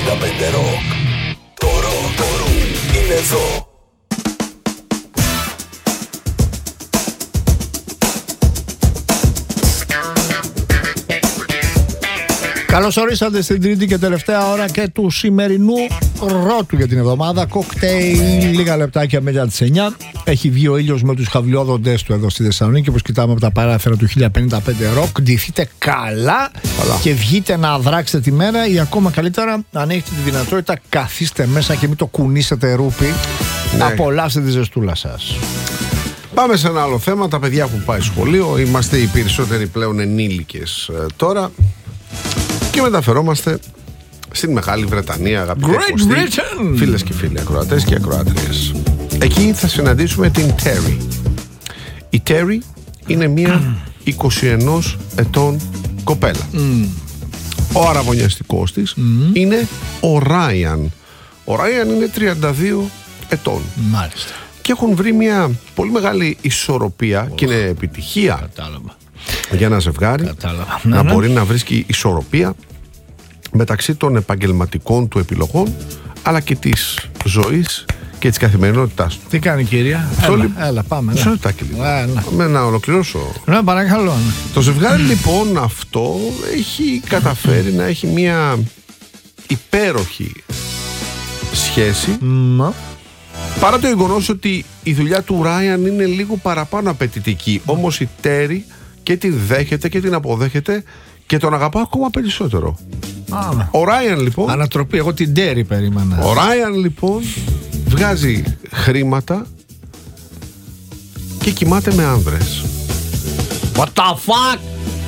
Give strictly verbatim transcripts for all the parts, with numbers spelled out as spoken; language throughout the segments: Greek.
πενήντα πέντε Rock. Το ροκ, το ροκ είναι εδώ. Καλώς ορίσατε στην τρίτη και τελευταία ώρα και του σημερινού ρότου για την εβδομάδα. Κοκτέιλ, λίγα λεπτάκια μετά τις εννιά. Έχει βγει ο ήλιος με τους χαβλιόδοντες του εδώ στη Θεσσαλονίκη. Όπως κοιτάμε από τα παράθυρα του χίλια πενήντα πέντε Rock. Ντυθείτε καλά, καλά και βγείτε να δράξετε τη μέρα, ή ακόμα καλύτερα, αν έχετε τη δυνατότητα, καθίστε μέσα και μην το κουνήσετε ρούπι. Ναι. Απολαύστε τη ζεστούλα σας. Πάμε σε ένα άλλο θέμα. Τα παιδιά έχουν πάει σχολείο. Είμαστε οι περισσότεροι πλέον ενήλικες ε, τώρα. Και μεταφερόμαστε στην Μεγάλη Βρετανία, αγαπητοί φίλες και φίλοι, ακροατές και ακροάτριες. Εκεί θα συναντήσουμε την Terry. Η Terry είναι μια είκοσι ένα ετών κοπέλα. Mm. Ο αραβωνιαστικός της mm. είναι ο Ryan. Ο Ryan είναι τριάντα δύο ετών. Μάλιστα. Και έχουν βρει μια πολύ μεγάλη ισορροπία oh. και είναι επιτυχία. Κατάλαβα. Για ένα ζευγάρι Κατάλαβα. να ναι, μπορεί ναι. να βρίσκει ισορροπία μεταξύ των επαγγελματικών του επιλογών αλλά και της ζωής και της καθημερινότητάς του. Τι κάνει, κυρία? Έλα, Όλοι... έλα πάμε. Μισό λεπτάκι λίγο. Έλα. Με να ολοκληρώσω. Ναι, παρακαλώ. Ναι. Το ζευγάρι λοιπόν αυτό έχει καταφέρει να έχει μια υπέροχη σχέση. Mm. Παρά το γεγονός ότι η δουλειά του Ράιαν είναι λίγο παραπάνω απαιτητική. Mm. Όμως η Τέρι και την δέχεται και την αποδέχεται και τον αγαπά ακόμα περισσότερο. Ah. Ο Ράιαν λοιπόν. Ανατροπή, εγώ την Τέρι περίμενα. Ο Ράιαν λοιπόν βγάζει χρήματα και κοιμάται με άνδρες. What the fuck?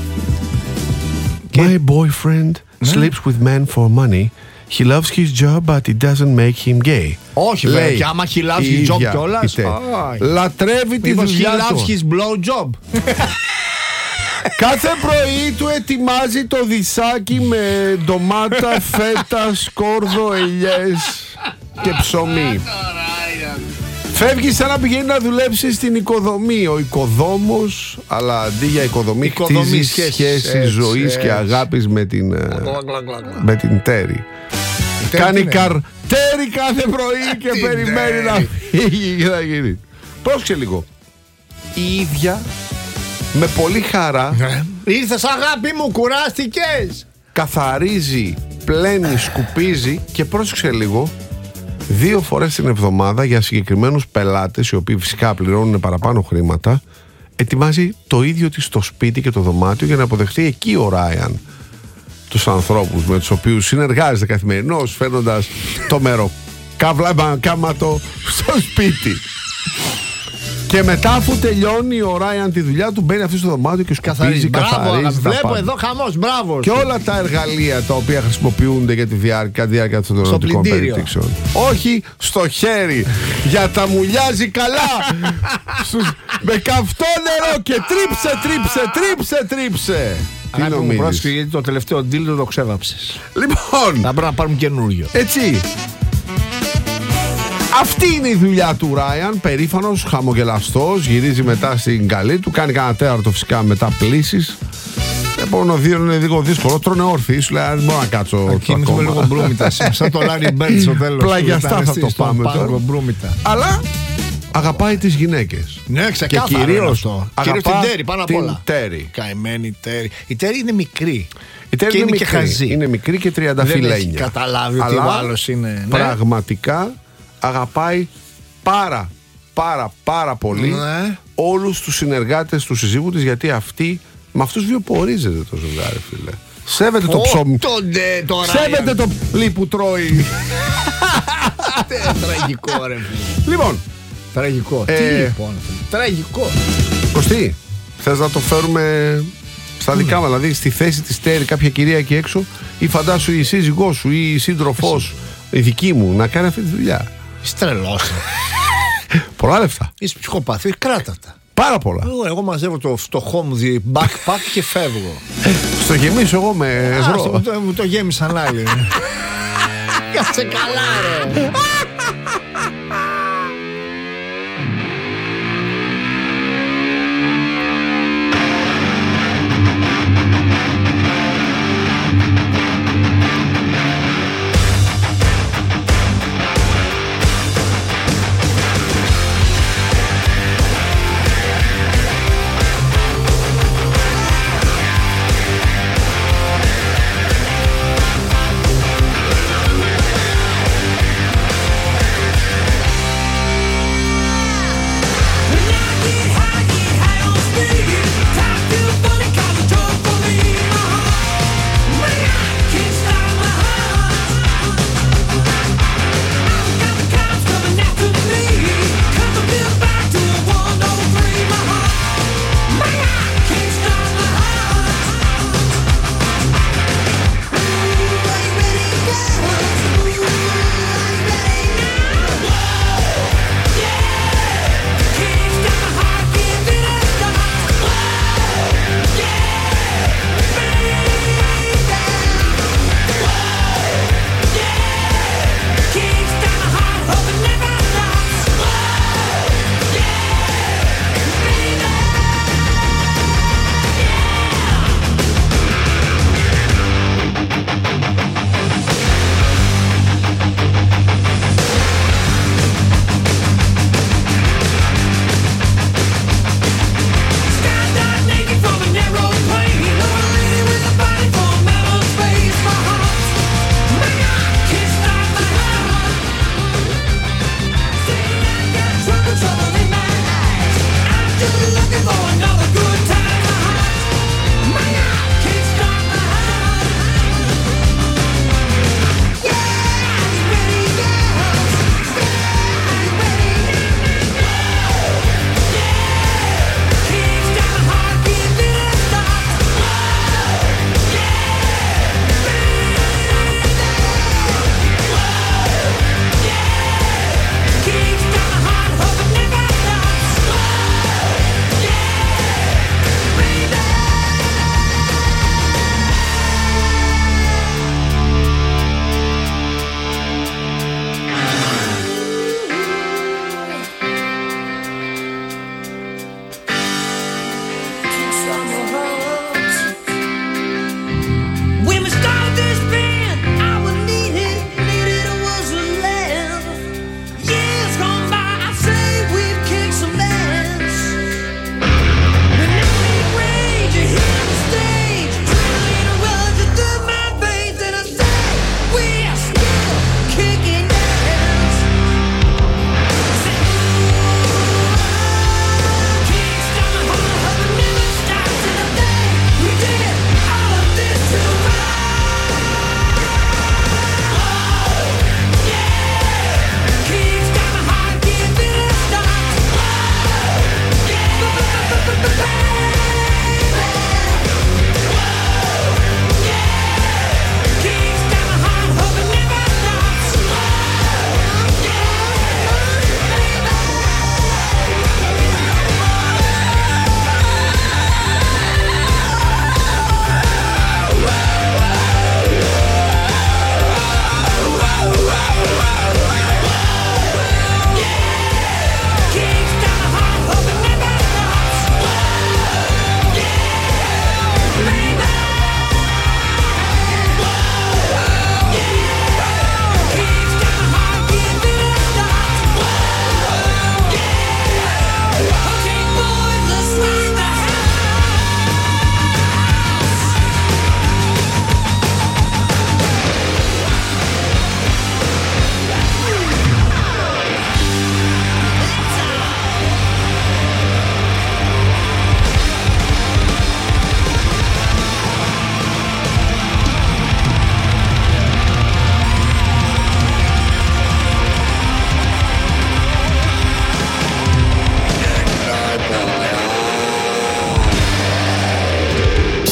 My boyfriend mm. sleeps with men for money. He loves his job but it doesn't make him gay. Όχι βέβαια, και άμα he loves his job κιόλας. Λατρεύει τη δουλειά του. He loves his blow job. Κάθε πρωί του ετοιμάζει το δισάκι με ντομάτα, φέτα, σκόρδο, ελιές και ψωμί. Φεύγει σαν να πηγαίνει να δουλέψει στην οικοδομή. Ο οικοδόμος, αλλά αντί για οικοδομή, χτίζει σχέσεις ζωής και αγάπης με την, με την Τέρι. Κάνει καρτέρι κάθε πρωί και περιμένει να φύγει και να γίνει. Πρόσεξε λίγο. Η ίδια με πολύ χαρά ήρθες, αγάπη μου, κουράστηκες. καθαρίζει, πλένει, σκουπίζει και πρόσεξε λίγο, δύο φορές την εβδομάδα για συγκεκριμένους πελάτες, οι οποίοι φυσικά πληρώνουν παραπάνω χρήματα, ετοιμάζει το ίδιο της το σπίτι και το δωμάτιο για να αποδεχτεί εκεί ο Ράιαν τους ανθρώπους με τους οποίους συνεργάζεται καθημερινώς, φέρνοντας το μεροκάματο στο σπίτι. Και μετά, αφού τελειώνει ο Ράιαν τη δουλειά του, μπαίνει αυτή στο δωμάτιο και σκουπίζει, καθαρίζει. Μπράβο, βλέπω εδώ χαμός, μπράβο. Και όλα τα εργαλεία τα οποία χρησιμοποιούνται για τη διάρκεια, διάρκεια των ερωτικών περιπτύξεων. Όχι στο χέρι. Για τα μουλιάζει καλά. Στους... με καυτό νερό και τρίψε, τρίψε, τρίψε, τρίψε. Τι νομίζεις? Πρόσεχε, γιατί το τελευταίο ντύλο το ξέβαψες. Λοιπόν, θα πρέπει να πάρουμε καινούριο. Έτσι. Αυτή είναι η δουλειά του Ράιαν, περήφανος, χαμογελαστός, γυρίζει μετά στην καλή του, κάνει κανένα τέταρτο φυσικά μετά πλήσεις. Επόμενο δύο είναι λίγο δύσκολο, τρώνε όρθιοι, σου λέει δεν μπορώ να κάτσω. Εκεί είμαι λίγο μπρούμητα, σαν το Λάρι Μπέρντ στο τέλος. Πλαγιαστά θα το πάμε τώρα. Αλλά αγαπάει τις γυναίκες. Ναι, ξεκάθαρα. Και κυρίως αγαπά την Τέρι πάνω απ' όλα. Τέρι. Καημένη Τέρι. Η Τέρι είναι μικρή. Η Τέρι είναι, είναι και χαζή. Είναι μικρή και τριανταφυλένια. Δεν έχει καταλάβει ότι ο άλλος είναι. Πραγματικά αγαπάει πάρα πάρα πάρα πολύ ναι. όλους τους συνεργάτες του συζύγου της, γιατί αυτή με αυτούς βιοπορίζεται το ζευγάρι, φίλε. Σέβεται oh, το ψωμί. Τοντε, το Σέβεται το πλή που τρώει. Τραγικό ρε φίλε. Λοιπόν Τραγικό ε, Τι λοιπόν Τραγικό Κωστή, θες να το φέρουμε στα δικά μας, δηλαδή στη θέση της Τέρι κάποια κυρία εκεί έξω, ή φαντάσου η σύζυγός σου ή η σύντροφός, η δική μου, να κάνει αυτή τη δουλειά. Είσαι τρελός. Πολλά λεφτά. Είσαι ψυχοπαθής, κράτα τα. Πάρα πολλά. Εγώ, εγώ μαζεύω το φτωχό μου backpack και φεύγω. Στο γεμίσω εγώ με ευρώ. Μου το, μου το γέμισαν άλλοι. Κάτσε καλά ρε.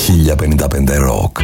χίλια πενήντα πέντε Rock.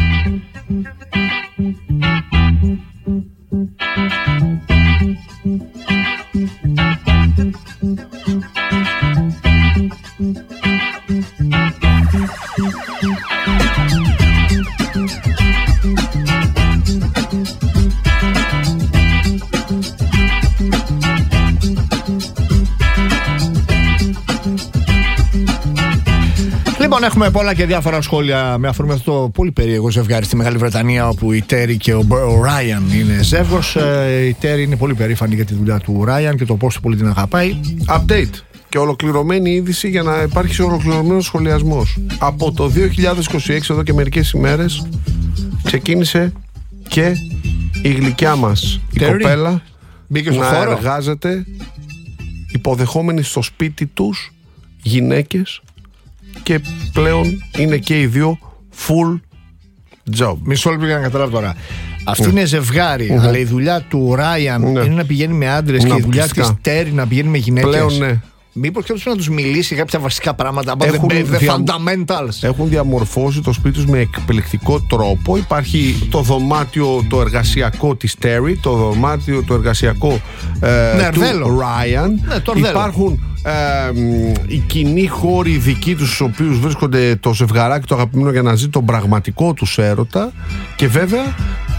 Λοιπόν, έχουμε πολλά και διάφορα σχόλια με αφορμή αυτό το πολύ περίεργο ζευγάρι στη Μεγάλη Βρετανία, όπου η Τέρι και ο Ράιαν είναι ζεύγος. Η Τέρι είναι πολύ περήφανη για τη δουλειά του Ράιαν και το πόσο πολύ την αγαπάει. Update και ολοκληρωμένη είδηση για να υπάρχει ολοκληρωμένος σχολιασμός. Από το δύο χιλιάδες είκοσι έξι, εδώ και μερικές ημέρες, ξεκίνησε και η γλυκιά μας η Terry. κοπέλα Μπήκε στο να χώρο. εργάζεται υποδεχόμενοι στο σπίτι τους γυναίκες και πλέον είναι και οι δύο full job. Μισό λεπτό για να καταλάβω τώρα. Αυτή είναι ζευγάρι, Mm-hmm. αλλά η δουλειά του Ράιαν Ναι. είναι να πηγαίνει με άντρες Ναι, και η δουλειά της αποκλειστικά. Τέρι να πηγαίνει με γυναίκες. Πλέον ναι. Μήπως κάποιος να τους μιλήσει για κάποια βασικά πράγματα about Έχουν the, the δια- fundamentals. Έχουν διαμορφώσει το σπίτι τους με εκπληκτικό τρόπο. Υπάρχει το δωμάτιο το εργασιακό της Terry, το δωμάτιο το εργασιακό ε, Ναι, του Αρδέλο. Ryan. Ναι, το Αρδέλο. Υπάρχουν ε, μ, οι κοινοί χώροι δικοί τους, στους οποίους βρίσκονται το ζευγαράκι το αγαπημένο για να ζει τον πραγματικό τους έρωτα. Και βέβαια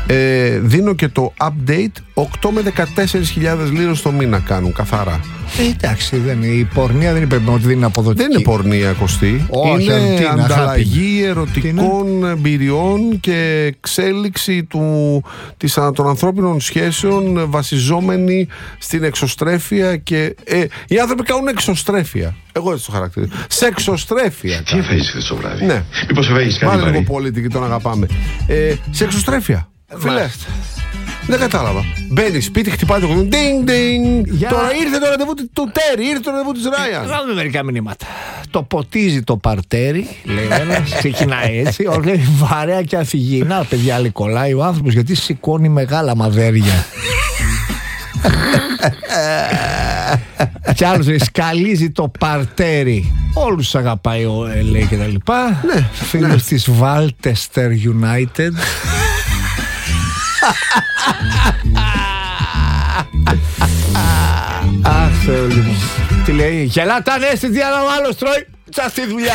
ε, δίνω και το update, οκτώ με δεκατέσσερις χιλιάδες λίρες το μήνα κάνουν καθαρά. Ε, εντάξει, δεν είναι. Η πορνεία δεν είπε ότι δεν είναι αποδοτική. Δεν είναι πορνεία, Κωστή. Όχι, είναι τι είναι, ανταλλαγή αγάπη. ερωτικών εμπειριών και εξέλιξη του, της, α, των ανθρώπινων σχέσεων, ε, βασιζόμενη στην εξωστρέφεια και ε, οι άνθρωποι κάνουν εξωστρέφεια. Εγώ έτσι το χαρακτηρίζω. Σε εξωστρέφεια. Τι έφαγες χθες το βράδυ? Ναι. Μήπως έφαγες κάτι Βάλε λίγο βαρύ? πολίτη και τον αγαπάμε. Ε, σε εξωστρέφεια. Φίλε. Μάλιστα. Δεν κατάλαβα. Μπαίνει σπίτι, χτυπάει το κομμάτι. Ding, ding. Για- Τώρα ήρθε το ραντεβού του Τέρι, ήρθε το ραντεβού τη Ράιαν. Λάβουμε μερικά μηνύματα. Το ποτίζει το παρτέρι, λέει ένα. Ξεκινάει έτσι. Όλο λέει βαρέα και αφηγή. Να, παιδιά, λέει, κολλάει ο άνθρωπος γιατί σηκώνει μεγάλα μαδέρια. Κι άλλος λέει σκαλίζει το παρτέρι. Όλους τους αγαπάει ο ε, λέει και τα λοιπά. Ναι, φίλος της Βάλτεστερ United. Αχ, Θεέ μου. Τι λέει, γελάτε ανέστητη, αλλά ο άλλος τρώει τσα στη δουλειά.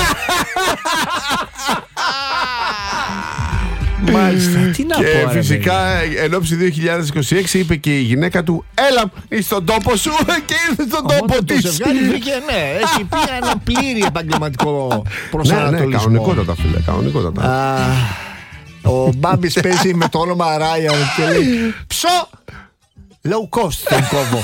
Μάλιστα, τι να πω, Και ρε, φυσικά εν ώψη δύο χιλιάδες είκοσι έξι είπε και η γυναίκα του, έλα είσαι στον τόπο σου, και ήρθε στον Οπότε τόπο το της. ζευγάρι βρήκε, ναι, έχει πει ένα πλήρη επαγγελματικό Ναι, ναι, προσανατολισμό. κανονικότατα φίλε, κανονικότατα. Α, ο Μπάμπης παίζει με το όνομα Ράιαν και λέει ψω, low cost τον κόβω.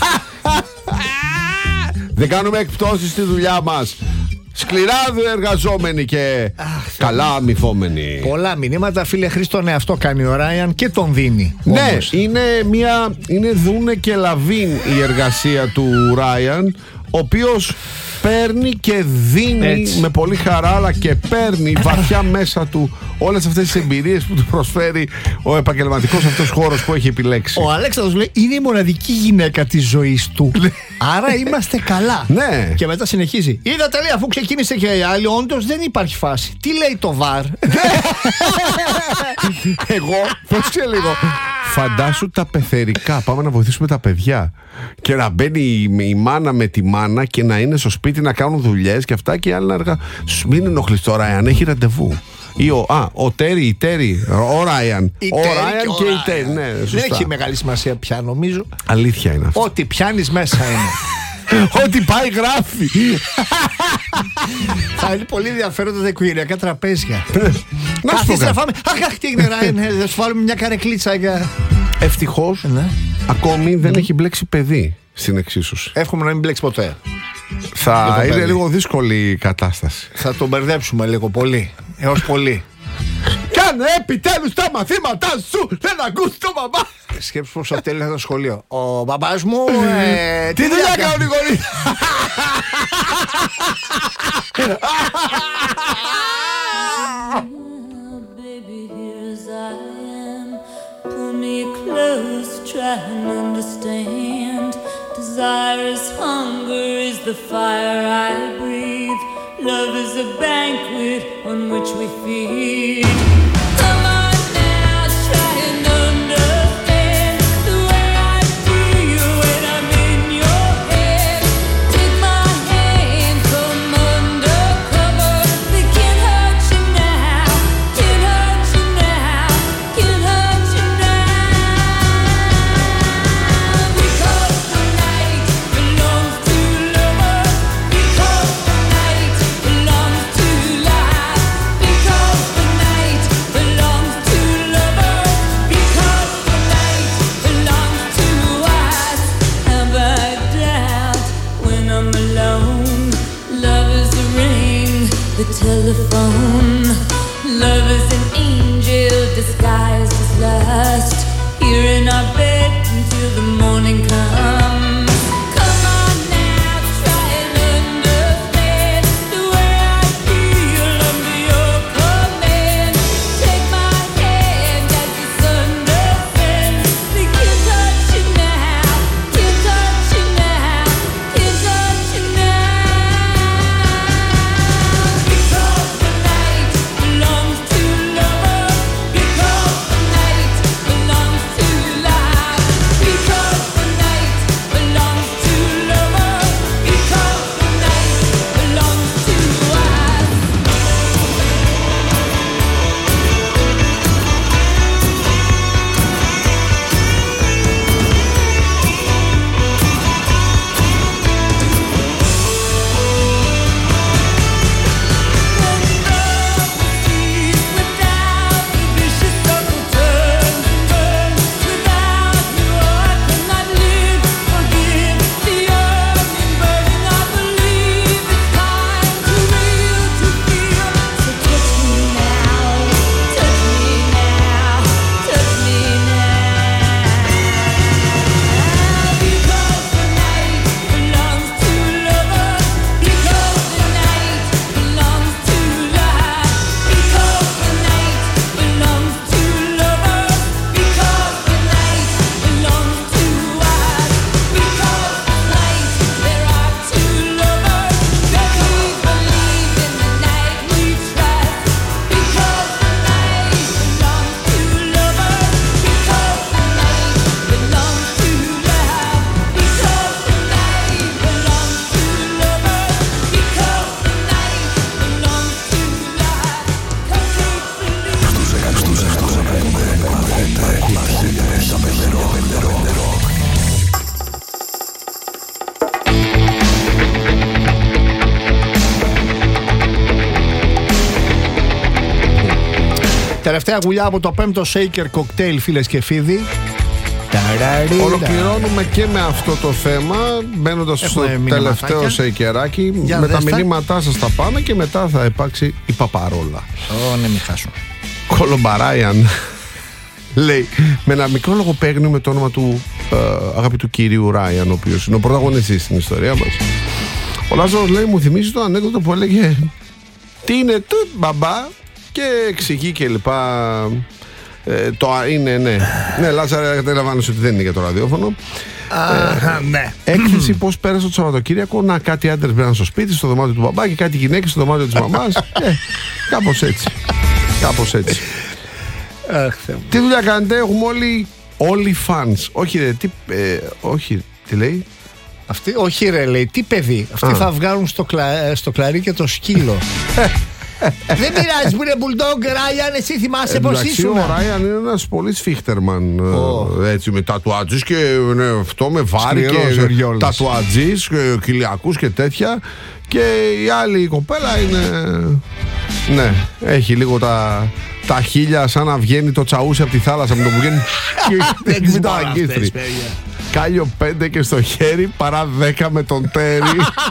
Δεν κάνουμε εκπτώσεις στη δουλειά μας. Σκληρά εργαζόμενοι και καλά αμοιβόμενοι. Πολλά μηνύματα, φίλε Χρήστο, ναι, αυτό κάνει ο Ράιαν και τον δίνει. Ναι, όμως. είναι μια. Είναι δούνε και λαβίν η εργασία του Ράιαν, ο οποίος παίρνει και δίνει Έτσι. με πολύ χαρά, αλλά και παίρνει βαθιά μέσα του όλες αυτές τις εμπειρίες που του προσφέρει ο επαγγελματικός αυτός χώρος που έχει επιλέξει. Ο Αλέξανδρος λέει είναι η μοναδική γυναίκα της ζωής του. Άρα είμαστε καλά. Ναι. Και μετά συνεχίζει. Είδατε, λέει, αφού ξεκίνησε και η άλλη, όντως δεν υπάρχει φάση. Τι λέει το βαρ. Εγώ, πρόσεξε λίγο. Φαντάσου τα πεθερικά. Πάμε να βοηθήσουμε τα παιδιά. Και να μπαίνει η, η μάνα με τη μάνα και να είναι στο σπίτι να κάνουν δουλειές και αυτά, και οι άλλοι να εργα... Σου μην ενοχλείς τώρα, αν έχει ραντεβού. Ή ο, α, ο Τέρι, η Τέρι, ο Ράιαν. Η Ο Τέρι Ράιαν ο και η Ράιαν. Τέρι. Ναι, Δεν σωστά. έχει μεγάλη σημασία πια, νομίζω. Αλήθεια είναι αυτό. Ό,τι πιάνεις μέσα είναι. Ό,τι πάει γράφει. Θα είναι πολύ ενδιαφέροντα τα οικογενειακά τραπέζια. Να σου πω Καθίστε να κάτι. φάμε. Αχ, αχ, τι έγινε, Ράιαν, ε, θα σου βάλουμε μια καρεκλίτσα για. Ευτυχώς Ναι. ακόμη δεν έχει μπλέξει παιδί στην εξίσωση. Εύχομαι να μην μπλέξει ποτέ. Θα το είναι παιδί. λίγο δύσκολη η κατάσταση. Θα τον μπερδέψουμε λίγο πολύ. Έως πολύ. Κάνε επιτέλους τα μαθήματά σου! Δεν ακούς το μπαμπά! Σκέψου πως θα τέλειωσα το σχολείο. Ο μπαμπάς μου. ε, Τι δουλειά κάνει? κάνουν οι γονείς! Baby, here as I am. Pull me close, try and understand. Desire is hunger, is the fire I breathe. Love is a banquet on which we feed. Come on now, try and understand the way I feel when I'm in your head. Take my hand, come undercover. They can't hurt you now, can't hurt you now, can't hurt you now. Because the night belongs to lovers. Because the night belongs to life. Because the night belongs to lovers. Because the night belongs to us. Have I doubt when I'm alone? Love is a ring, the telephone. Love is an angel disguised as lust. Here in our bed until the morning comes. Come on now, try and understand the way I feel under your command. Take my hand as the sun descends. They can't touch you now, can't touch you now, can't touch you now. Because the night belongs to lovers. Because the night belongs to life. Because the night belongs to lovers. Because the night belongs to us. Without the vicious circle turns and burns. Without you I cannot live. Forgive the yearning burning. I believe it's time to real to feel. So touch me now, touch me now, touch me now. Because the night belongs to lovers. Because the night belongs to life. Because the night belongs to lovers. Because the night belongs to us. Because tonight there are two lovers that we believe in the night we trust. Because the night belongs to lovers. Because the night belongs to love. Because the night belongs to lovers. Because the night belongs to life. 'Cause we believe. Τελευταία γουλιά από το πέμπτο shaker cocktail, φίλες και φίλοι. Ολοκληρώνουμε και με αυτό το θέμα, μπαίνοντας στο Έχουμε τελευταίο μηνυματάκια. σεϊκεράκι. Για Με τα δες τα. μηνύματά σας τα πάμε και μετά θα υπάρξει η παπαρόλα. Ω, ναι, μην χάσουμε. Κολομπαράιαν λέει με ένα μικρό λογοπαίγνιο με το όνομα του ε, αγαπητού κυρίου Ράιαν, ο οποίος είναι ο πρωταγωνιστής στην ιστορία μας. Ο Λάζαρος λέει, μου θυμίζει το ανέκδοτο που έλεγε τι είναι τούτ μπαμπά και εξηγεί και λοιπά. Ε, το α, είναι, ναι. Ναι, Λάζαρε, καταλαβαίνεις ότι δεν είναι για το ραδιόφωνο. Α, ναι. Έκθεση πώς πέρασε το Σαββατοκύριακο. Να, κάτι άντρες μπαίναν στο σπίτι, στο δωμάτιο του μπαμπά και κάτι γυναίκες στο δωμάτιο της μαμάς. ε, κάπως έτσι. Κάπως έτσι. Αχ, Θεέ μου. Τι δουλειά κάνετε, έχουμε όλοι, όλοι fans. Όχι ρε, τι, ε, όχι, τι λέει. Αυτοί, όχι ρε, λέει, τι παιδί. Αυτοί Α. θα βγάλουν στο, κλα, στο κλαρί και το σκύλο. Δεν πειράζει που είναι Bulldog, Ράιαν, εσύ θυμάσαι πως Εντάξει, ήσουν. ο Ράιαν είναι ένας πολύ σφίχτερμαν. Ω. ε, Έτσι, με τατουάτζεις και ναι, αυτό με βάρη Σκληρός ο και Ριόλας. τατουάτζεις και κοιλιακούς και τέτοια. Και η άλλη κοπέλα είναι. Ναι, έχει λίγο τα, τα χείλια σαν να βγαίνει το τσαούσι από τη θάλασσα με το που βγαίνει. Δεν Μην το ξέρω αγγίστρι. αυτές, παιδιά. Κάλιο πέντε και στο χέρι παρά δέκα με τον τέρι.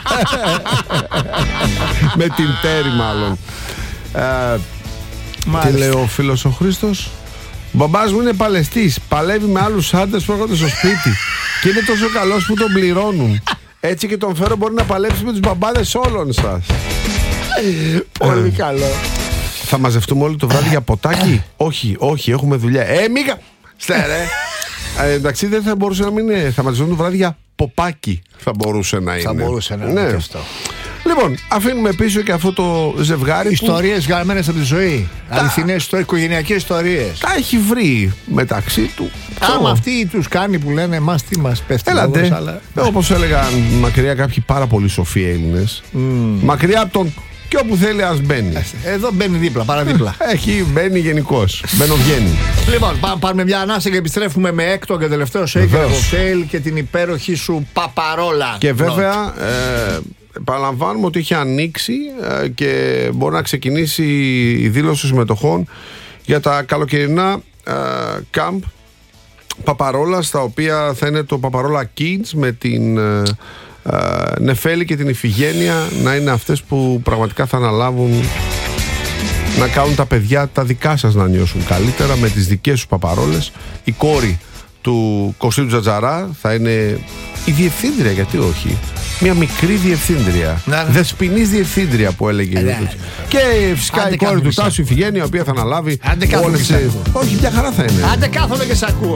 Με την τέρι μάλλον. Ε, τι Μάλιστα. λέει ο φίλος ο Χρήστος. Ο μπαμπάς μου είναι παλαιστής. Παλεύει με άλλους άντρες που έρχονται στο σπίτι. Και είναι τόσο καλός που τον πληρώνουν. Έτσι και τον φέρω μπορεί να παλέψει με τους μπαμπάδες όλων σας. Πολύ καλό. Θα μαζευτούμε όλοι το βράδυ για ποτάκι. Όχι, όχι, έχουμε δουλειά. Ε, Μίκα! Στερέ. Ε, εντάξει, δεν θα μπορούσε να μην είναι. Θα μαζευτούμε το βράδυ για ποπάκι. Θα μπορούσε να είναι. Θα μπορούσε να είναι Ναι. και αυτό. Λοιπόν, αφήνουμε πίσω και αυτό το ζευγάρι. Ιστορίες γραμμένες από τη ζωή. Αληθινές ιστορίες, οικογενειακές ιστορίες. Τα έχει βρει μεταξύ του. Άμα αυτοί τους κάνει που λένε εμάς τι μας πέφτει. Έλατε. λόγος, αλλά... Όπως έλεγαν μακριά κάποιοι πάρα πολύ σοφοί Έλληνες. Mm. Μακριά από τον και όπου θέλει ας μπαίνει. Εδώ μπαίνει δίπλα, παραδίπλα. Έχει, μπαίνει γενικώς. Μπαίνω βγαίνει. Λοιπόν, πάμε, πάμε μια ανάσα και επιστρέφουμε με έκτο και τελευταίο shaker cocktail και την υπέροχη σου παπαρόλα. Και βέβαια, ε, παραλαμβάνουμε ότι έχει ανοίξει ε, και μπορεί να ξεκινήσει η δήλωση συμμετοχών για τα καλοκαιρινά ε, camp παπαρόλα, στα οποία θα είναι το παπαρόλα Kids με την ε, ε, Νεφέλη και την Ιφηγένεια να είναι αυτές που πραγματικά θα αναλάβουν να κάνουν τα παιδιά τα δικά σας να νιώσουν καλύτερα με τις δικές σου παπαρόλες. Η κόρη του Κωστή Τζατζαρά θα είναι η διευθύντρια, γιατί όχι, μια μικρή διευθύντρια, ναι, ναι. δεσποινής διευθύντρια που έλεγε. ναι, ναι. Και φυσικά Άντε η κόρη του κάθομαι Τάσου Ιφηγένεια, η οποία θα αναλάβει όλες τις... Όχι, μια χαρά θα είναι. Άντε κάθομαι και σ' ακούω.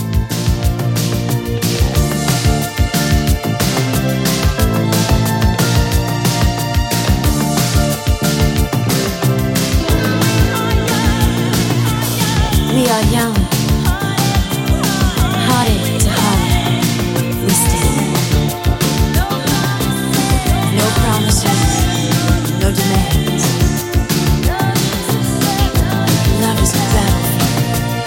We are young, hearted to heart, we stand. No promises, no demands. Love is the battlefield.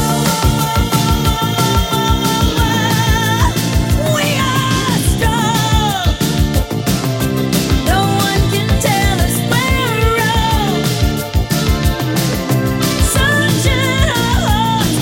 We are strong. No one can tell us we're wrong. Sunshine our hearts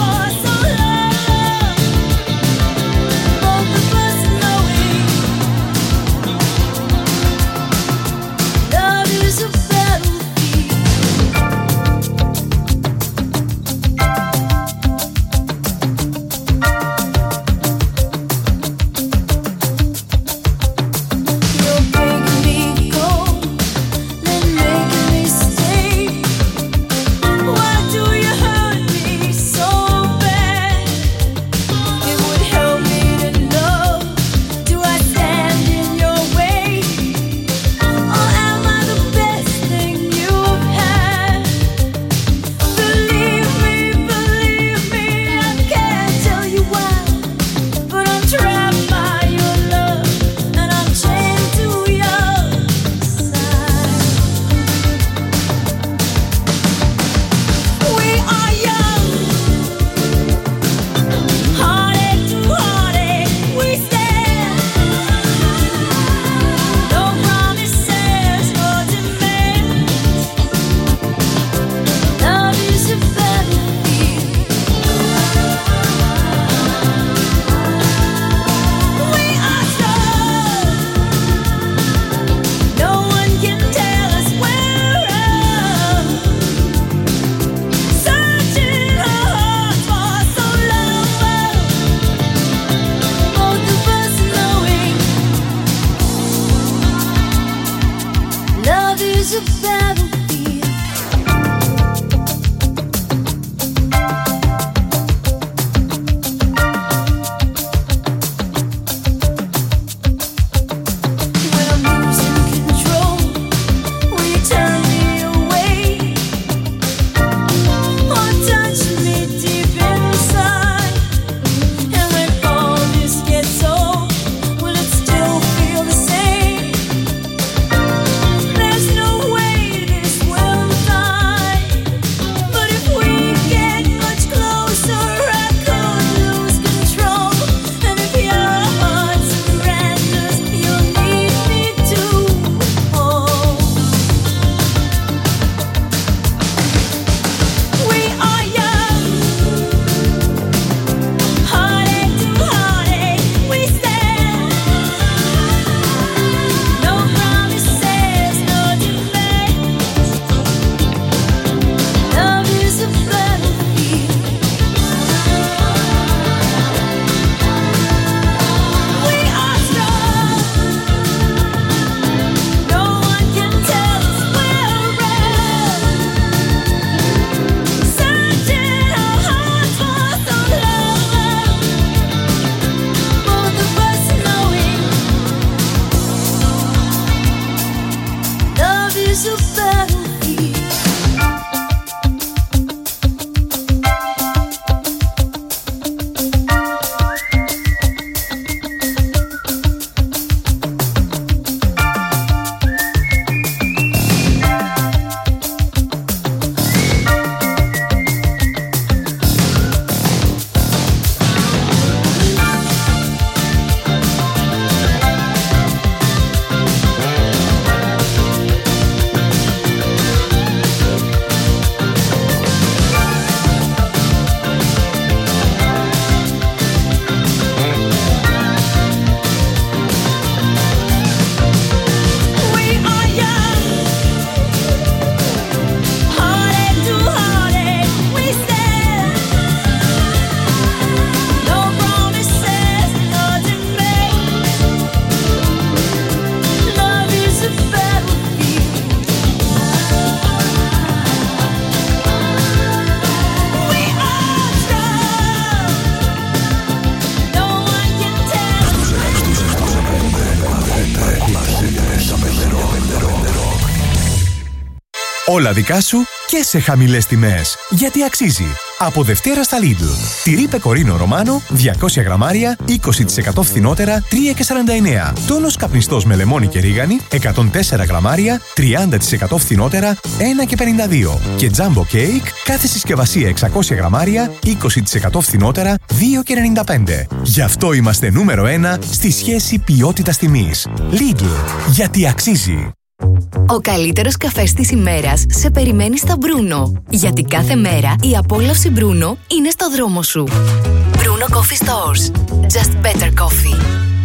Όλα δικά σου και σε χαμηλές τιμές. Γιατί αξίζει. Από Δευτέρα στα Lidl. Τυρί πεκορίνο Ρωμάνο, διακόσια γραμμάρια, είκοσι τοις εκατό φθηνότερα, τρία και σαράντα εννέα. Τόνος καπνιστός με λεμόνι και ρίγανη, εκατόν τέσσερα γραμμάρια, τριάντα τοις εκατό φθηνότερα, ένα και πενήντα δύο. Και Jumbo Cake, κάθε συσκευασία εξακόσια γραμμάρια, είκοσι τοις εκατό φθηνότερα, δύο και ενενήντα πέντε. Γι' αυτό είμαστε νούμερο ένα στη σχέση ποιότητας τιμής. Lidl. Γιατί αξίζει. Ο καλύτερος καφές της ημέρας σε περιμένει στα Μπρούνο. Γιατί κάθε μέρα η απόλαυση Μπρούνο είναι στο δρόμο σου. Bruno Coffee Stores. Just better coffee.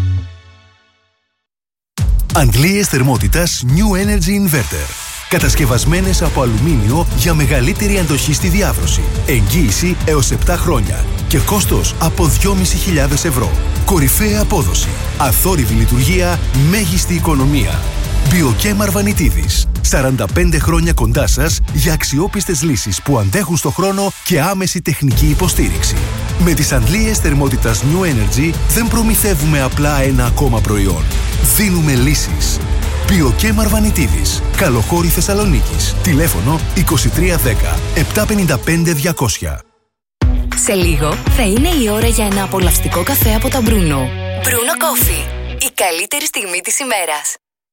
Αντλίες θερμότητας New Energy Inverter. Κατασκευασμένες από αλουμίνιο για μεγαλύτερη αντοχή στη διάβρωση. Εγγύηση έως επτά χρόνια. Και κόστος από δυόμισι χιλιάδες ευρώ. Κορυφαία απόδοση. Αθόρυβη λειτουργία. Μέγιστη οικονομία. Biochem Αρβανιτίδης. σαράντα πέντε χρόνια κοντά σας για αξιόπιστες λύσεις που αντέχουν στο χρόνο και άμεση τεχνική υποστήριξη. Με τις αντλίες θερμότητας New Energy δεν προμηθεύουμε απλά ένα ακόμα προϊόν. Δίνουμε λύσεις. Biochem Αρβανιτίδης. Καλοχώρη Θεσσαλονίκης. Τηλέφωνο είκοσι τρία δέκα επτακόσια πενήντα πέντε διακόσια. Σε λίγο θα είναι η ώρα για ένα απολαυστικό καφέ από τα Bruno. Bruno Coffee. Η καλύτερη στιγμή της ημέρας.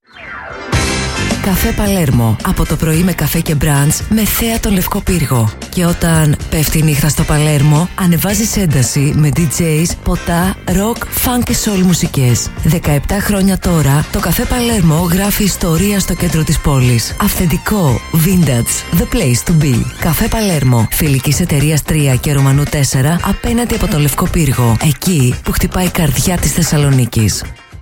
Καφέ Παλέρμο. Από το πρωί με καφέ και μπραντς με θέα τον Λευκό Πύργο. Και όταν πέφτει η νύχτα στο Παλέρμο, ανεβάζεις ένταση με ντι τζέις, ποτά, ροκ, φανκ και σόλ μουσικές. δεκαεπτά χρόνια τώρα, το καφέ Παλέρμο γράφει ιστορία στο κέντρο της πόλης. Αυθεντικό, vintage, the place to be. Καφέ Παλέρμο. Φιλικής εταιρείας τρία και Ρωμανού τέσσερα απέναντι από τον Λευκό Πύργο. Εκεί που χτυπάει η καρδιά της Θεσσαλονίκης.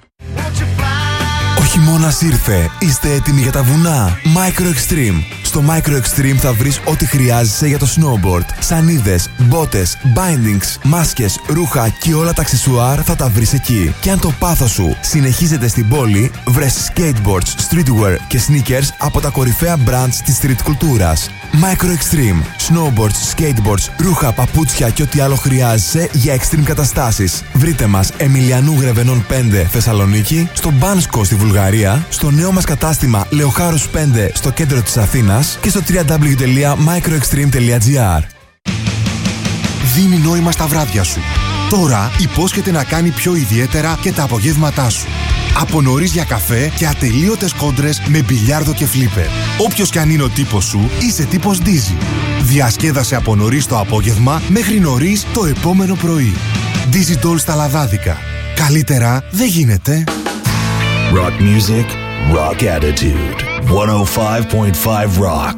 Ο χειμώνας ήρθε. Είστε έτοιμοι για τα βουνά? Micro Extreme. Στο Micro Extreme θα βρεις ό,τι χρειάζεσαι για το snowboard. Σανίδες, μπότες, bindings, μάσκες, ρούχα και όλα τα αξεσουάρ θα τα βρεις εκεί. Και αν το πάθος σου συνεχίζεται στην πόλη, βρες skateboards, streetwear και sneakers από τα κορυφαία brands της street κουλτούρας. Micro Extreme. Snowboards, skateboards, ρούχα, παπούτσια και ό,τι άλλο χρειάζεσαι για extreme καταστάσεις. Βρείτε μας Εμιλιανού Γρεβενών πέντε Θεσσαλονίκη, στο Μπάνσκο στη Βουλγαρία, στο νέο μας κατάστημα Λεοχάρους πέντε στο κέντρο της Αθήνας και στο double-u double-u double-u τελεία microextreme τελεία gr. Δίνει νόημα στα βράδια σου. Τώρα υπόσχεται να κάνει πιο ιδιαίτερα και τα απογεύματά σου. Από νωρίς για καφέ και ατελείωτες κόντρες με μπιλιάρδο και φλίπερ. Όποιος κι αν είναι ο τύπος σου, είσαι τύπος Dizzy. Διασκέδασε από νωρίς το απόγευμα μέχρι νωρίς το επόμενο πρωί. Dizzy Doll στα λαδάδικα. Καλύτερα δεν γίνεται. Rock music, rock attitude. εκατόν πέντε κόμμα πέντε Rock.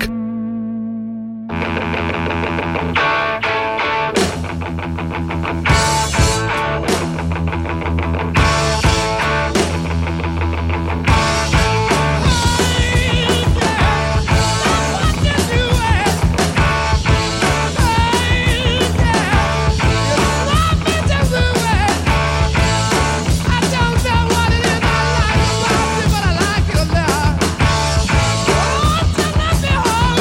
But I like it there. Oh, tonight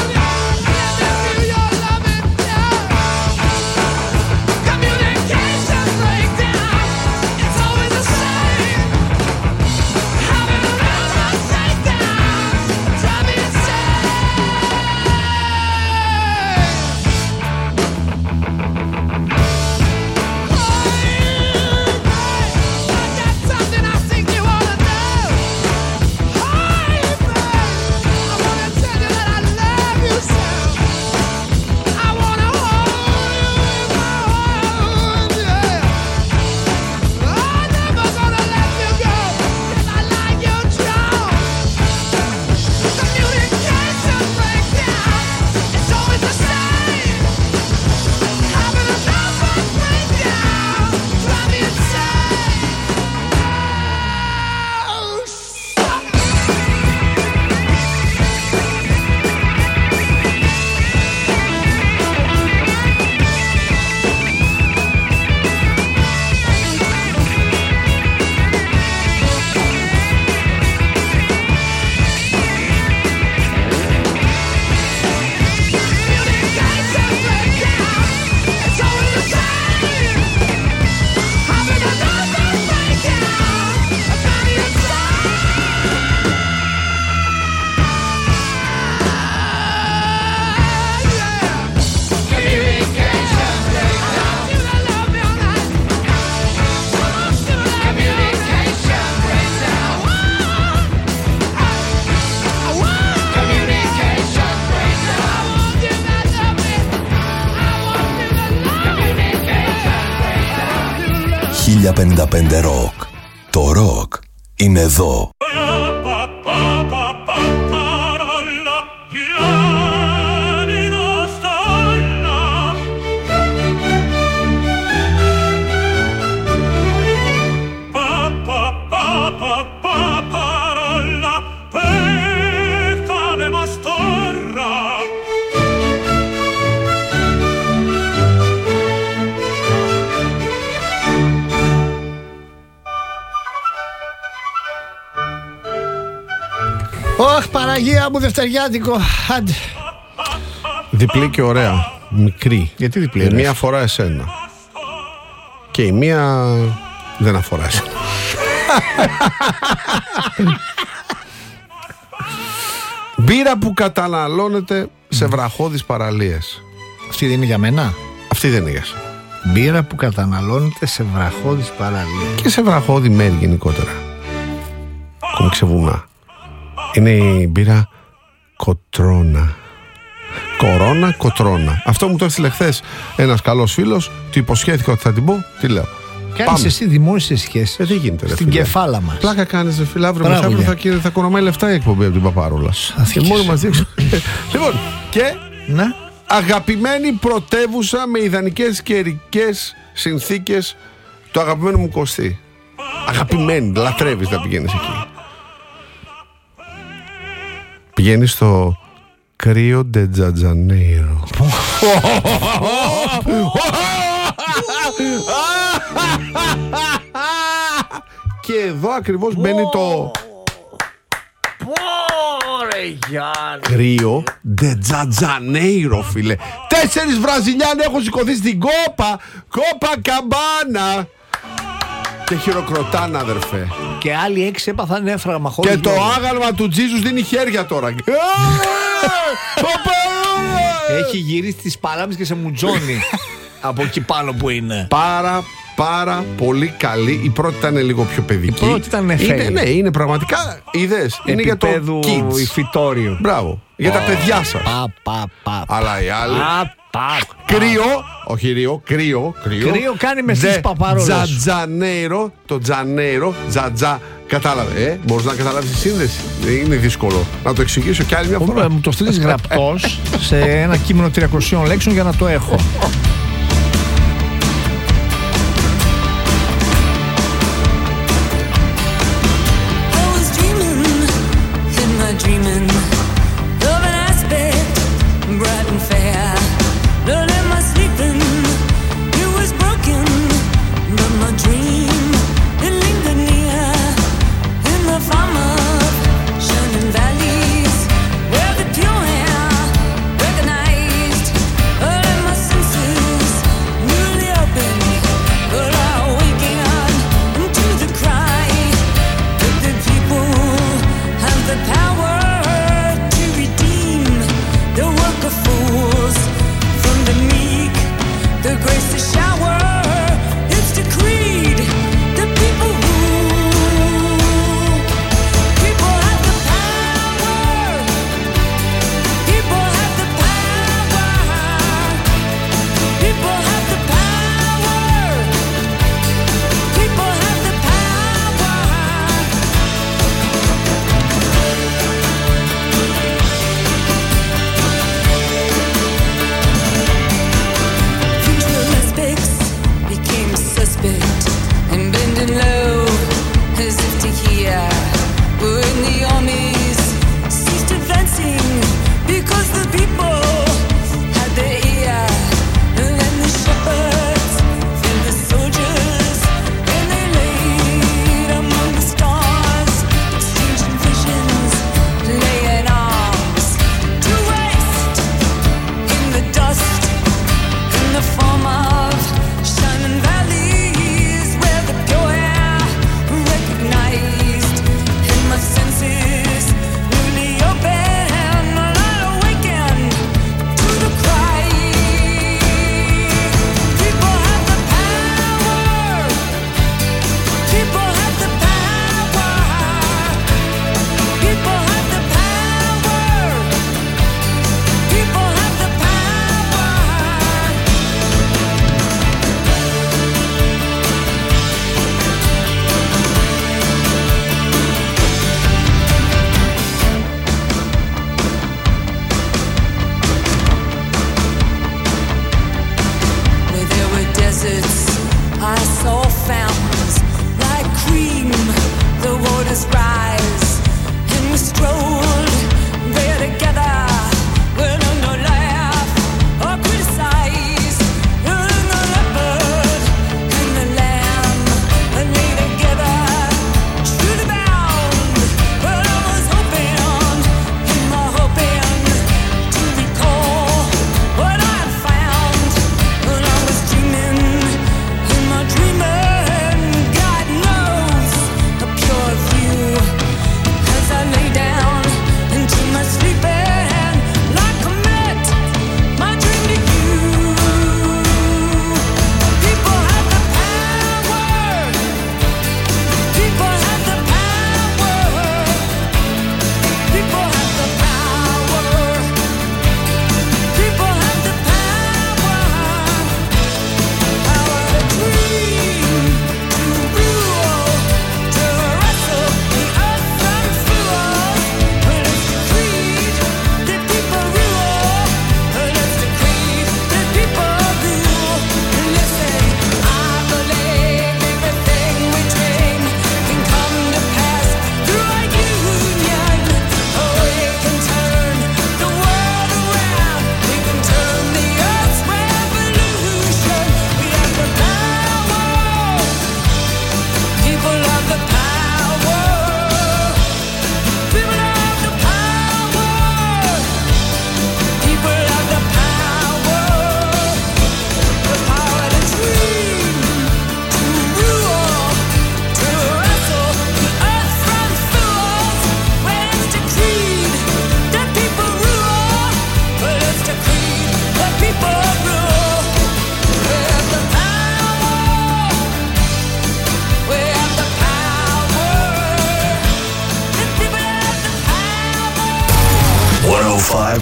χίλια πενήντα πέντε Rock. Το rock είναι εδώ. Ωχ, Παναγία μου, δευτεριάτικο. Άντε. Διπλή και ωραία. Μικρή. Γιατί διπλή, Η ρε? μία αφορά εσένα. Και η μία δεν αφορά εσένα. Μπύρα που καταναλώνεται σε βραχώδεις παραλίες. Αυτή δεν είναι για μένα. Αυτή δεν είναι για σένα. Μπύρα που καταναλώνεται σε βραχώδεις παραλίες. Και σε βραχώδη μέρη γενικότερα. Κόμιξε βουνά. Είναι η μπύρα Κοτρώνα. Κορώνα, Κοτρώνα. Αυτό μου το έστειλε χθες ένας καλός φίλος. Του υποσχέθηκα ότι θα την πω. Τι λέω? Κάνεις εσύ δημόσιες σχέσεις. Ε, τι γίνεται, ρε στην φίλε? κεφάλα μας. Πλάκα κάνεις, ρε φίλε. Αύριο Μπράβο, μεθαύριο για. θα, θα κονομάει λεφτά η εκπομπή από την Παπάρολα. Και μόνοι μας δείξουν. Λοιπόν, και Ναι. αγαπημένη πρωτεύουσα με ιδανικές καιρικές συνθήκες του αγαπημένου μου Κωστή. Αγαπημένη, λατρεύεις να πηγαίνεις εκεί. Πηγαίνεις στο Κρύο ντε Τζατζανέιρο. Και εδώ ακριβώς μπαίνει το Κρύο ντε Τζατζανέιρο, φίλε. Τέσσερις Βραζιλιάνοι έχουν σηκωθεί στην κόπα Κόπα Καμπάνα και χειροκροτάνε, αδερφέ. Και άλλοι έξι έπαθαν έφραγμα χωρίς Και το λόγο. άγαλμα του Τζίζους δίνει χέρια τώρα. Έχει γυρίσει τις παράμεις και σε μουτζώνει. Από εκεί πάνω που είναι. Πάρα πάρα πολύ καλή. Η πρώτη ήταν λίγο πιο παιδική. Η πρώτη ήταν είναι, εφέλη. ναι, είναι πραγματικά. Είδες, είναι για το Επίπεδου kids. υφητόριο. Μπράβο. Για τα παιδιά σας. Πα, πα, πα. Αλλά οι άλλοι. Πα, πα. Κρύο, όχι ρίο, κρύο, κρύο. Κρύο κάνει με στις Ντε παπαρόλες. Τζατζανέιρο, το Τζανέιρο, Τζατζα. Κατάλαβε, ε, μπορείς να καταλάβεις τη σύνδεση. Δεν είναι δύσκολο. Να το εξηγήσω κι άλλη μια φορά. Ωραία, μου το στείλεις γραπτός σε ένα κείμενο τριακοσίων λέξεων για να το έχω. I was dreaming, in my dreaming, of an aspect bright and fair. Not in my sleeping, it was broken, but my dream, it lingered near, in the farm of shining valleys, where the pure air recognized all of my senses.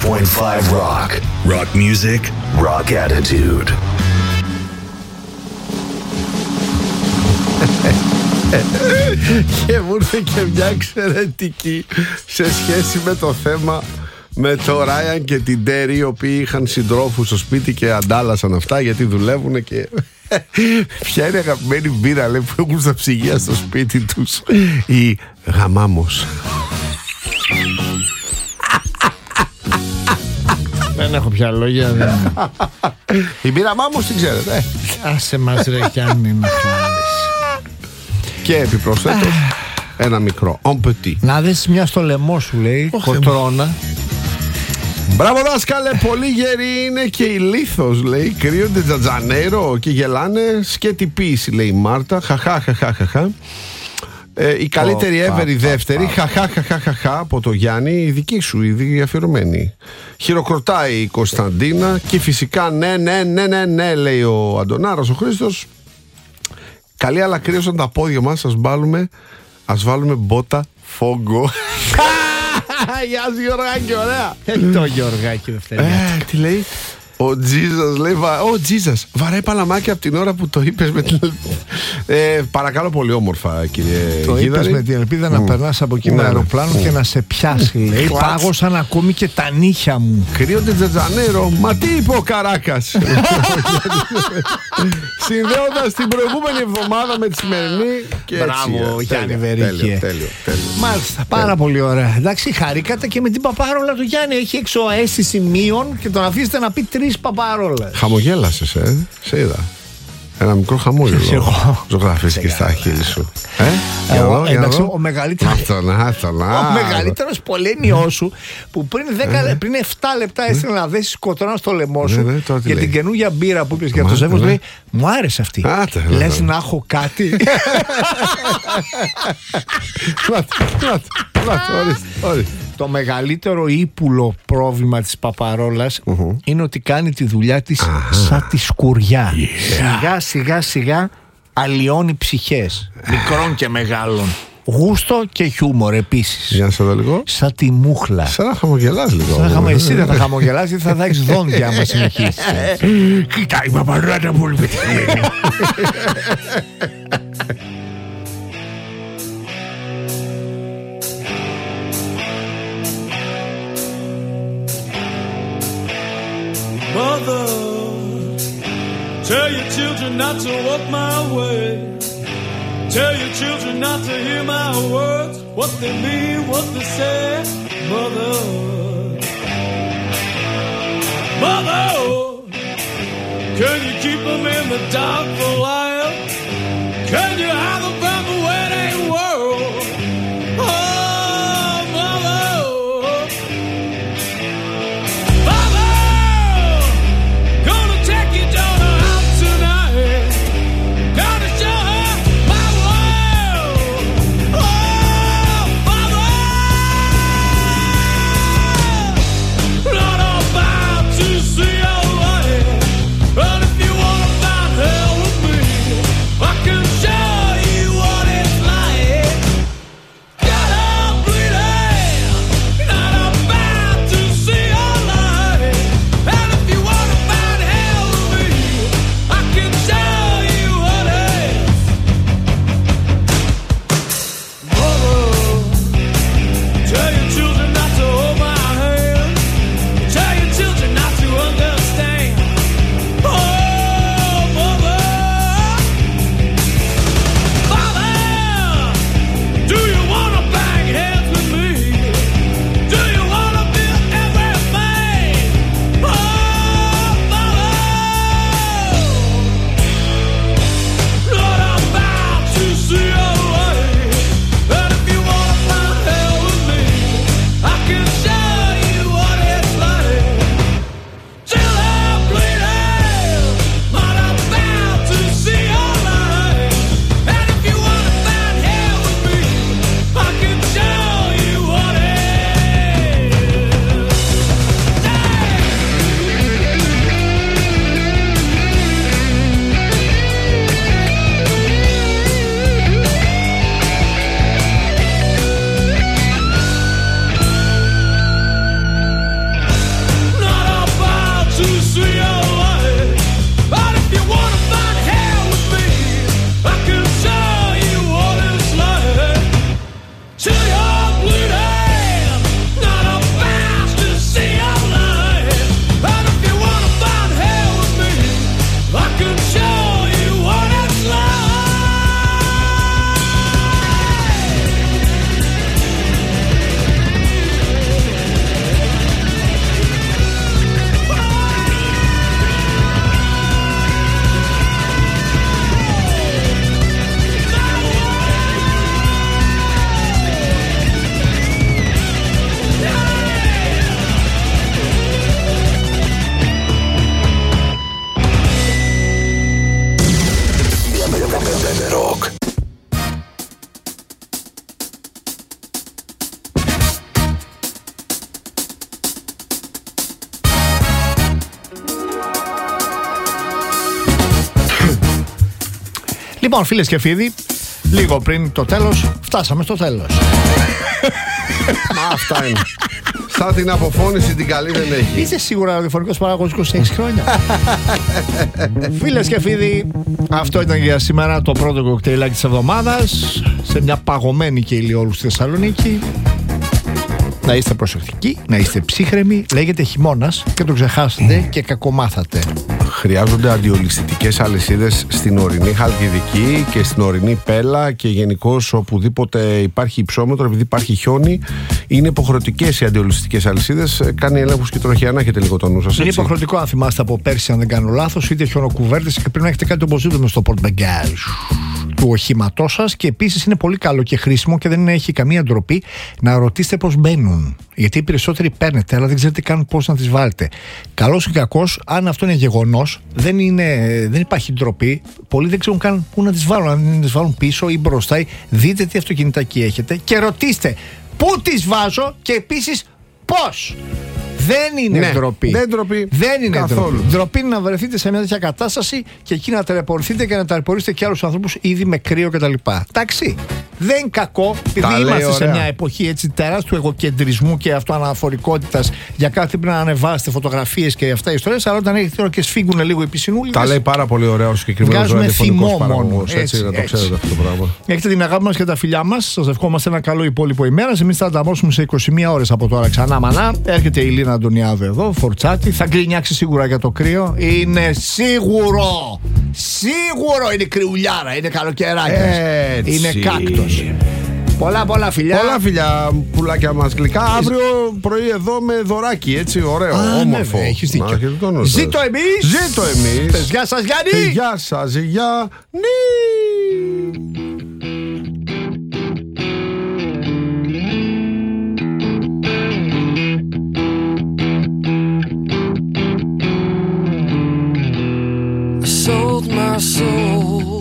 point five Rock. Rock music, rock attitude. Και μου ήρθε και μια εξαιρετική σε σχέση με το θέμα με το Ράιαν και την Τέρι, οι οποίοι είχαν συντρόφους στο σπίτι και αντάλλασαν αυτά γιατί δουλεύουν. Και ποια είναι η αγαπημένη μπύρα, λέει, που έχουν στα ψυγεία στο σπίτι τους? Η Γαμάμος. Δεν έχω πια λόγια. Δεν... Η μπύρα Μάμος την ξέρετε? Άσε μας ρε Γιάννη να χάνεις. Και επιπροσθέτως ένα μικρό on petit. Να δεις μια στο λαιμό σου, λέει, κοτρώνα. Μπράβο δάσκαλε, πολύ γεροί είναι και η λίθος, λέει. Κρύονται Τζατζανέιρο και γελάνε. Σκέτη ποίηση, λέει η Μάρτα. Χαχαχαχαχαχα. Ε, η καλύτερη oh, ever, η δεύτερη. Χαχαχαχαχαχα από το Γιάννη. Η δική σου, η αφιερωμένη. Χειροκροτάει η Κωνσταντίνα. Και φυσικά ναι, ναι, ναι, ναι, ναι, λέει ο Αντωνάρας ο Χρήστος. Καλή, αλλά κρύωσαν τα πόδια μας. Ας βάλουμε, ας βάλουμε μπότα φόγκο. Γεια σου Γιωργάκη, ωραία. Το Γιωργάκη δευτεριά. Ε, τι λέει? Ο Τζίζας λέει, ο Τζίζας βαράει παλαμάκι από την ώρα που το είπες με την ελπίδα. Ε, παρακαλώ πολύ, όμορφα κύριε Το Γίδαρη. είπες με την ελπίδα mm. να περνάς από εκεί με ναι, αεροπλάνο mm. και να σε πιάσει, λέει. Πάγωσαν ακόμη και τα νύχια μου. Κρύονται Τζατζανέρο. Μα τι είπε ο Καράκας? Συνδέοντας την προηγούμενη εβδομάδα με τη σημερινή. Και μπράβο Γιάννη Βερίκη. Μάλιστα, πάρα τέλειο. πολύ ωραία. Εντάξει, χαρήκατε και με την παπάρολα του Γιάννη. Έχει έξω αίσθηση μείον και τον αφήσετε να πει τρεις παπάρολες. Χαμογέλασες, ε, σε είδα. Ένα μικρό χαμόγελο ζωγραφίστηκε στα χείλη σου. Ε, για εδώ, για εντάξει, εδώ. ο μεγαλύτερος ο μεγαλύτερος πολέμιός σου που πριν, δέκα, ε, πριν επτά λεπτά έστειλε να δέσεις κοτρώνα στο λαιμό σου ε, ε, και την καινούργια μπύρα που είπες για το Ζεύγος, λέει μου άρεσε αυτή. Άτε, λες να έχω κάτι. Το μεγαλύτερο ύπουλο πρόβλημα της παπαρόλας uh-huh. είναι ότι κάνει τη δουλειά της uh-huh. σαν τη σκουριά. Yeah. Σιγά σιγά σιγά αλλοιώνει ψυχές μικρών και μεγάλων. Γούστο και χιούμορ επίσης. Για να σε δω λίγο. Σαν τη μούχλα. Σαν να χαμογελάς λίγο. Σαν να χαμο... Εσύ δεν θα χαμογελάς γιατί θα έχεις δόντια άμα συνεχίσεις. Κοιτάει η παπαρόλα πολύ πετυχημένη. Mother, tell your children not to walk my way. Tell your children not to hear my words, what they mean, what they say. Mother, Mother, can you keep them in the dark for a while? Can you hide them from the wedding world? Oh, Mother, Mother, gonna take your daughter out tonight. Gonna show her my world. Oh, Mother, not about to see your light. But if you wanna find hell with me, I can show Λοιπόν, φίλες και φίλοι, λίγο πριν το τέλος, φτάσαμε στο τέλος. Μα αυτά είναι. Σαν την αποφώνηση την καλή δεν έχει. Είσαι σίγουρα ραδιοφωνικός παράγωγος είκοσι έξι χρόνια. Φίλες και φίλοι, αυτό ήταν για σήμερα το πρώτο κοκτέιλάκι της εβδομάδας. Σε μια παγωμένη και ηλιόλου στη Θεσσαλονίκη. Να είστε προσεκτικοί, να είστε ψύχρεμοι. Λέγεται χειμώνας και το ξεχάσετε και κακομάθατε. Χρειάζονται αντιολισθητικές αλυσίδες στην ορεινή Χαλκιδική και στην ορεινή Πέλα και γενικώς οπουδήποτε υπάρχει υψόμετρο, επειδή υπάρχει χιόνι. Είναι υποχρεωτικές οι αντιολισθητικές αλυσίδες. Κάνει ελέγχους και τροχιά, να έχετε λίγο το νου σας. Είναι υποχρεωτικό, αν θυμάστε από πέρσι, αν δεν κάνω λάθος, είτε χιονοκουβέρτες και πρέπει να έχετε κάτι οπωσδήποτε στο πορτμπαγκάζ του οχήματός σας. Και επίσης είναι πολύ καλό και χρήσιμο και δεν έχει καμία ντροπή να ρωτήσετε πώς μπαίνουν. Γιατί οι περισσότεροι παίρνετε, αλλά δεν ξέρετε καν πώς να τις βάλετε. Καλός ή κακός, αν αυτό είναι γεγονός, δεν, είναι, δεν υπάρχει ντροπή. Πολλοί δεν ξέρουν καν πού να τις βάλουν. Αν τις βάλουν πίσω ή μπροστά, ή δείτε τι αυτοκινητάκι έχετε και ρωτήστε πού τις βάζω και επίσης πώς. Δεν είναι ναι, ντροπή. Δεν, ντροπή. δεν είναι καθόλου. ντροπή. Ντροπή είναι να βρεθείτε σε μια τέτοια κατάσταση και εκεί να ταλαιπωρηθείτε και να ταλαιπωρήσετε και άλλους ανθρώπους ήδη με κρύο κτλ. Εντάξει. Δεν είναι κακό, επειδή Τα είμαστε λέει, σε ωραία. μια εποχή έτσι τεράστιου εγωκεντρισμού και αυτοαναφορικότητας. Για κάθε πρέπει να ανεβάσετε φωτογραφίες και αυτά οι ιστορίες. Αλλά όταν έχετε ώρα και σφίγγουν λίγο οι πισινούλες. Τα λέει πάρα πολύ ωραία ο συγκεκριμένος Βγάζουμε ραδιοφωνικός θυμό παραγωγός. μόνο. Έτσι, Έτσι, να το έτσι. ξέρετε αυτό το πράγμα. Έχετε την αγάπη μας και τα φιλιά μας. Σας ευχόμαστε ένα καλό υπόλοιπο ημέρας. Εμείς θα ανταμώσουμε σε είκοσι μία ώρες από τώρα ξανά μανά. Έρχεται η Λίνα Αντωνιάδου εδώ, φορτσάτη. Θα γκρινιάξει σίγουρα για το κρύο. Είναι σίγουρο! Σίγουρο είναι κρυουλιάρα, είναι καλοκαιράκι. Έτσι. Είναι κάκτος. Πολλά πολλά φιλιά. Πολλά φιλιά, πουλάκια μας γλυκά. Αύριο πρωί εδώ με δωράκι, έτσι, ωραίο, Α, όμορφο. ναι, έχεις δίκιο. Να χαιρετώνω σας. Ζήτω εμείς. Ζήτω εμείς. Πες γεια σας Γιάννη. Γεια σας, γεια. I sold my soul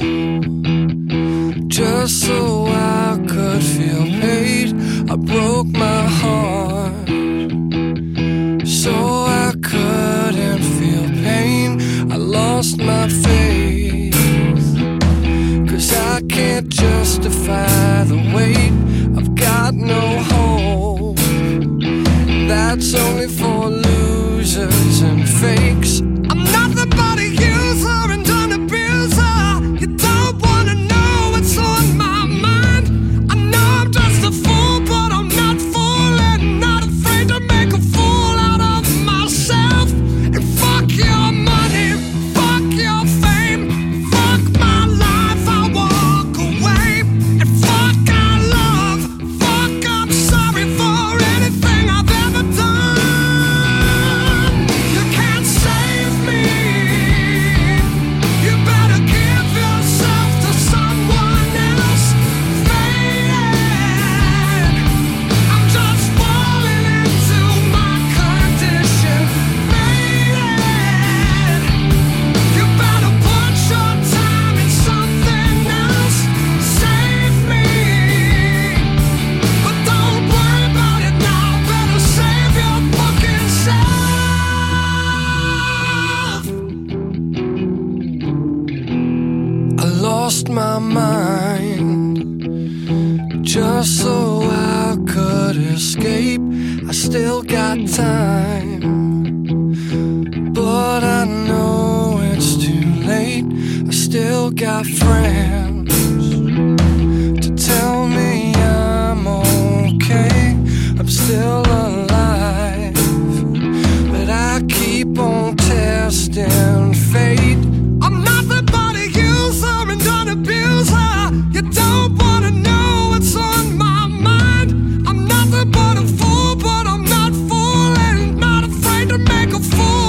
just so I could feel paid. I broke my heart so I couldn't feel pain. I lost my faith 'cause I can't justify the wait. I've got no hope. That's only for losers and fakes. I'm nothing but a user and an abuser. You don't wanna know what's on my mind. I know I'm just a fool, but I'm not fooling. Not afraid to make a fool out of myself. And fuck your money, fuck your fame, fuck my life, I walk away. And fuck our love, fuck I'm sorry for anything I've ever done. You can't save me. You better give yourself to someone else. Faded. I'm just falling into my condition. Faded. You better put your time in something else. Save me. But don't worry about it now. Better save your fucking self. I lost my mind just so I could escape. I still got time, but I know it's too late. I still got friends to tell me I'm okay. I'm still alive, but I keep on testing fate. I'm nothing but a user and an abuser. You don't wanna know what's on my mind. I'm nothing but a fool, but I'm not fooling. Not afraid to make a fool